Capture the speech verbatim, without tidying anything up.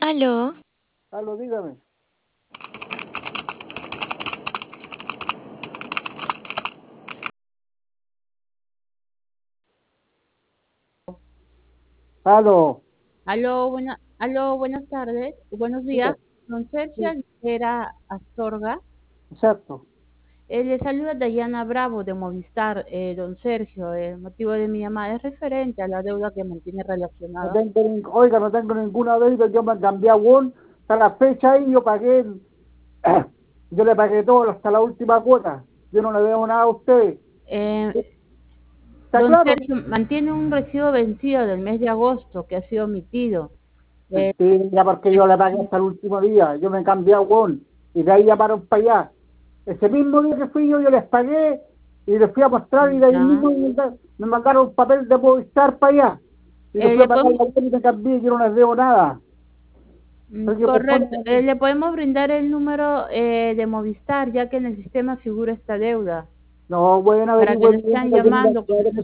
Aló, Aló, dígame. Aló, Aló, buena, aló, buenas tardes, buenos días. diga- Don Sergio sí, Era Astorga. exacto. Eh, le saluda Dayana Bravo de Movistar. Eh, don Sergio, el motivo de mi llamada es referente a la deuda que mantiene No relacionada. tengo, nin- oiga, no tengo ninguna deuda, yo me cambié a Won hasta la fecha y yo pagué, yo le pagué todo hasta la última cuota. Yo no le debo nada a usted. Eh, ¿Está don claro? Sergio mantiene un recibo vencido del mes de agosto que ha sido omitido. Eh, Mentira, porque yo le pagué hasta el último día. Yo me cambié a Won y de ahí llamaron para allá. Ese mismo día que fui yo, yo les pagué y les fui a mostrar y de ahí ya. mismo me manda- me mandaron un papel de Movistar para allá. Y les Eh, fui a le pagar podemos- la Won y me cambié, yo no les debo nada. mm, Así que por correcto. favor, Eh, le podemos brindar el número eh, de Movistar, ya que en el sistema figura esta deuda, no, bueno, para que no averigüen bien estén lo que me llamando. lo que